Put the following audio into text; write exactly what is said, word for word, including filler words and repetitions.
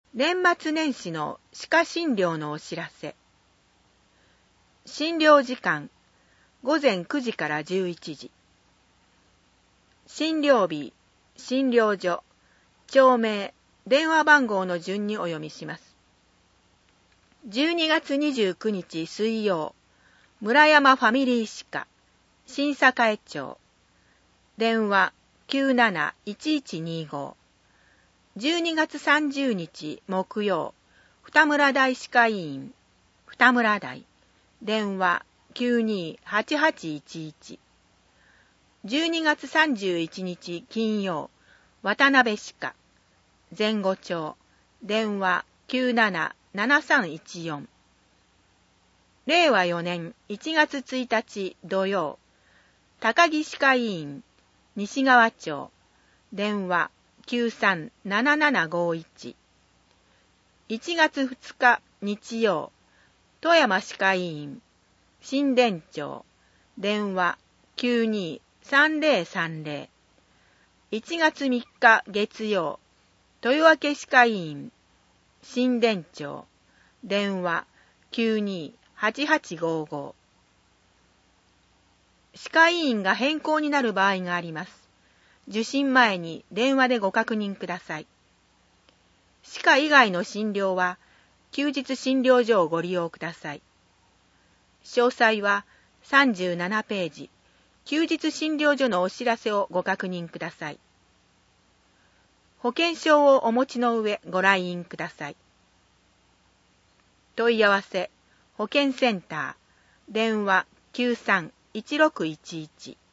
年末年始の歯科診療のお知らせ。診療時間、ごぜんくじからじゅういちじ。診療日、診療所、町名、電話番号の順にお読みします。じゅうにがつにじゅうくにち水曜、村山ファミリー歯科、新栄町。電話 きゅうなないちいちにご。じゅうにがつさんじゅうにち木曜、二村台歯科医院、二村台。電話 きゅうにはちはちいちいち。じゅうにがつさんじゅういちにち金曜、渡辺歯科、前後町。電話 きゅうななななさんいちよん。れいわよねんいちがつついたち土曜、高木歯科医院、西川町。電話きゅうさんななななごいち。いちがつふつか日曜、富山歯科医院、新田町。電話きゅうにさんぜろさんぜろ。いちがつみっか月曜、豊明歯科医院、新田町。電話きゅうにはちはちごご。歯科医院が変更になる場合があります。受診前に電話でご確認ください。歯科以外の診療は休日診療所をご利用ください。詳細はさんじゅうななページ、休日診療所のお知らせをご確認ください。保険証をお持ちの上ご来院ください。問い合わせ、保健センター、電話きゅうさんいちろくいちいち。